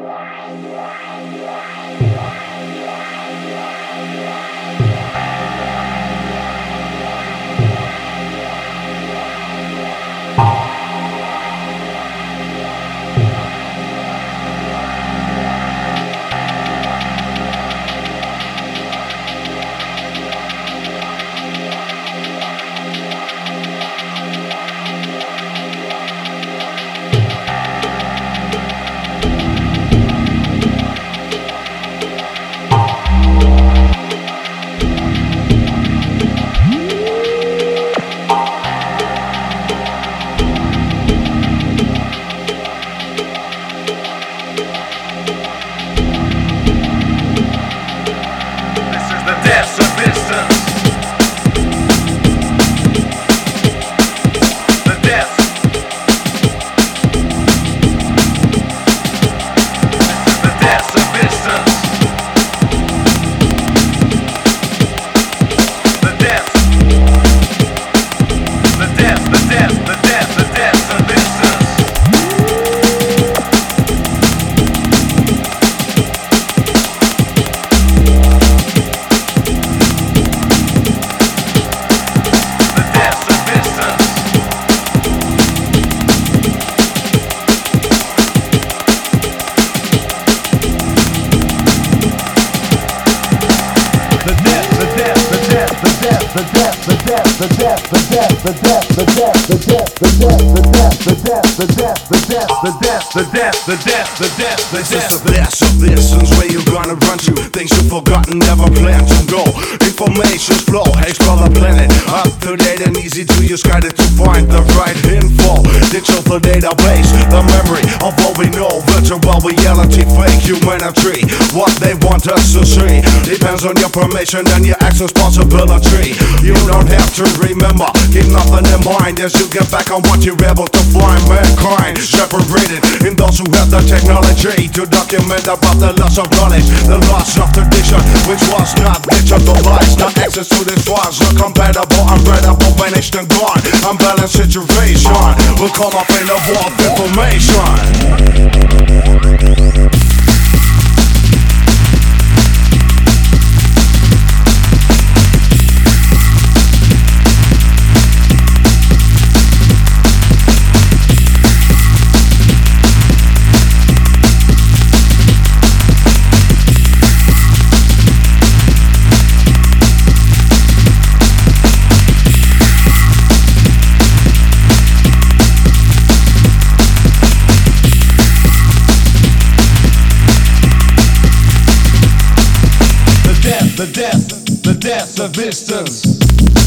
This is the death of distance where you're gonna run to. Things you've forgotten, never planned to go. Information's flow, explore the planet. Up to date and easy to use, guided to find the right info. Digital database, the memory of what we know. Virtual reality, fake humanity. What they want us to see depends on your permission and your access possibility. You don't have to remember, keep nothing in mind as you get back on what you're able to find. Mankind separated in those who have the technology to document about the loss of knowledge, the loss of tradition, which was not digitalized. Not access to this was uncompatible, unreadable, vanished and gone. Unbalanced situation will come up in a war of information. The death of distance.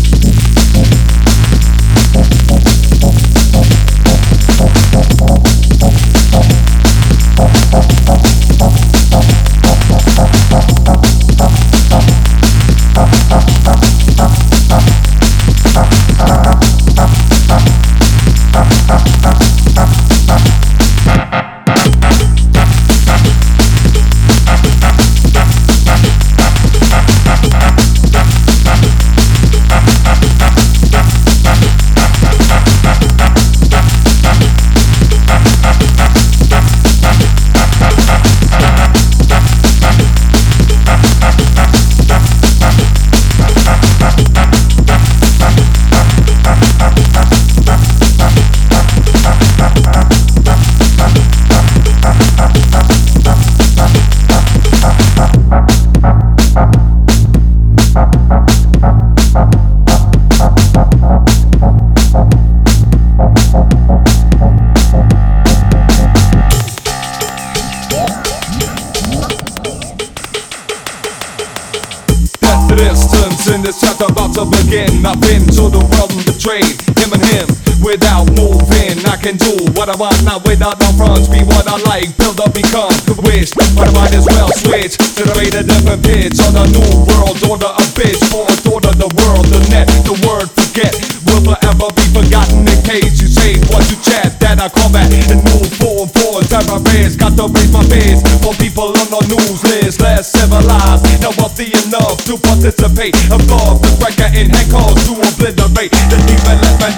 In this chapter about to begin, I've been to the world and betrayed him and him. Without moving, I can do what I want, not without no fronts. Be what I like, build up, become the wish. But I might as well switch to the rate of different pitch on a new world order, a bitch for a thought of the world. The net, the word forget will forever be forgotten in case you say what you chat. That I combat and move forward. Terrorists got to raise my face for people on the news list. Less civilized, not wealthy enough to participate. Above the record in hand calls to obliterate the deep and left and